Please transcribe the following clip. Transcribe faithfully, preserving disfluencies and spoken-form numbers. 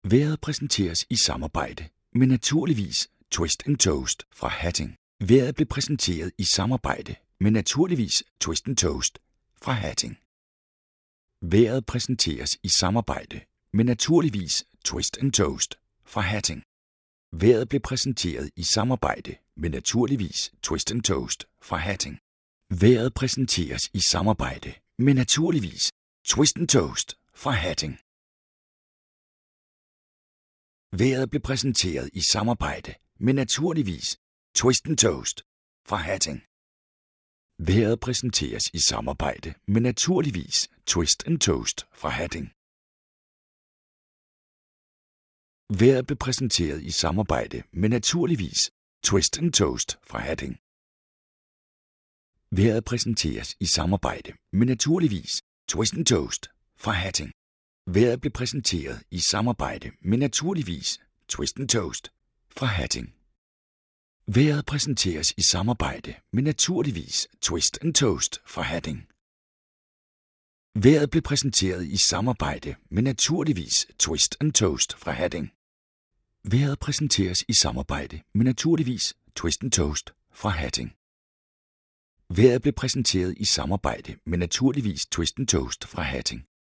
Vejret præsenteres i samarbejde med naturligvis Twist and Toast fra Hatting. Vejret blev præsenteret i samarbejde med naturligvis Twist and Toast fra Hatting. Vejret præsenteres i samarbejde med naturligvis Twist and Toast fra Hatting. Vejret blev præsenteret i samarbejde med naturligvis Twist and Toast fra Hatting. Vejret præsenteres i samarbejde med naturligvis Twist and Toast fra Hatting. Vejret blev præsenteret i samarbejde med naturligvis Twist and Toast fra Hatting. Vejret præsenteres i samarbejde med naturligvis Twist and Toast fra Hatting. Vejret blev præsenteret i samarbejde med naturligvis Twist and Toast fra Hatting. Vejret præsenteres i samarbejde med naturligvis Twist and Toast fra Hatting. Vejret blev præsenteret i samarbejde med naturligvis Twist and Toast fra Hatting. Vejret præsenteres i samarbejde med naturligvis Twist and Toast fra Hatting. Vejret blev præsenteret i samarbejde med naturligvis Twist and Toast fra Hatting. Vejret præsenteres i samarbejde med naturligvis Twist and Toast fra Hatting. Vejret blev præsenteret i samarbejde med naturligvis Twist and Toast fra Hatting.